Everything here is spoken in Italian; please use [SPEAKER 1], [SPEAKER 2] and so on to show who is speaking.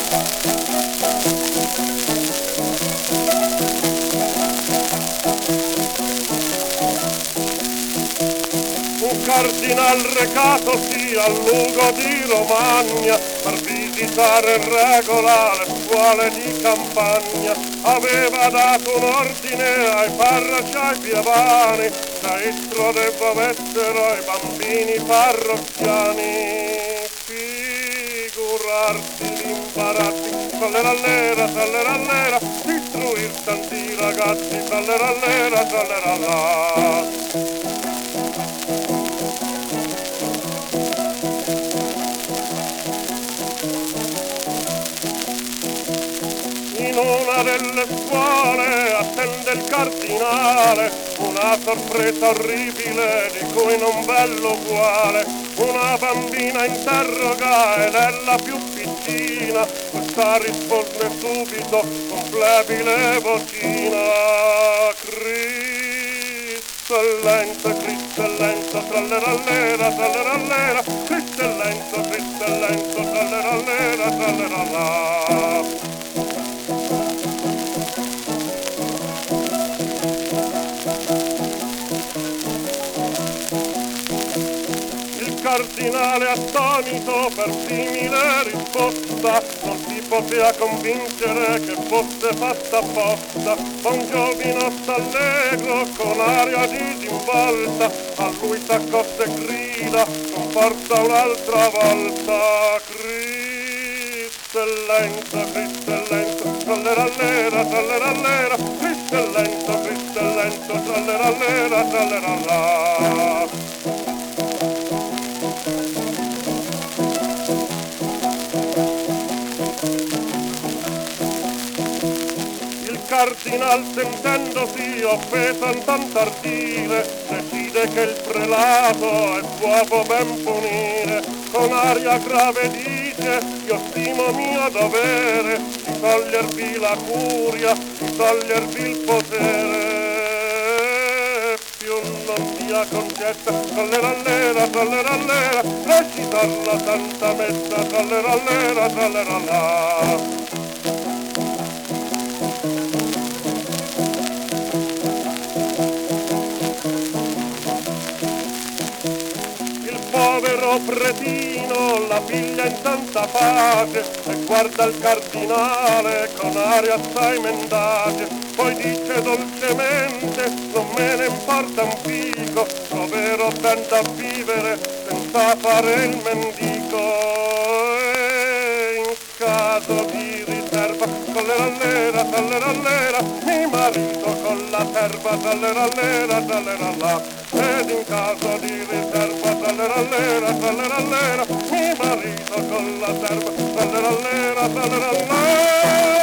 [SPEAKER 1] Un cardinal recatosi al Lugo di Romagna per visitare in regola le scuole di campagna, aveva dato un ordine ai parroci, ai pievani, da istro devovettero i bambini parrocchiani. Figurarsi l'imbarazzi, sallerallera, sallerallera, istruir tanti ragazzi, sallerallera, sallerallà. In una delle scuole attende il cardinale una sorpresa orribile di cui non bello uguale. Una bambina interroga ed è la più piccina, questa risponde subito con flebile vocina. Cristellenza, cristellenza, trallerallera, trallerallera, cristellenza, cristellenza, trallerallera, trallerallà. Il cardinale attonito per simile risposta non si poteva convincere che fosse fatta apposta. Un giovinotto allegro con aria disinvolta a lui s'accosta e grida con forza un'altra volta. Cristellenza, cristellenza, trallerallera, trallerallera, cristellenza, cristellenza, trallerallera, trallerallà. Il cardinal sentendosi offeso in tanto ardire decide che il prelato è l'uomo ben punire. Con aria grave dice: io stimo mio dovere di togliervi la curia, di togliervi il potere. Più non sia concetta, trallerallera, trallerallera, recitar la santa messa, trallerallera, trallerallà. Povero pretino la piglia in tanta pace e guarda il cardinale con aria assai mendace. Poi dice dolcemente: non me ne importa un fico, troverò ben da vivere senza fare il mendico. E in caso di riserva, sallerallera, sallerallera, mi marito con la serva, sallerallera, sallerallà. Ed in caso di riserva, sallerallera, sallerallera, mi marito con la serva, sallerallera, sallerallera.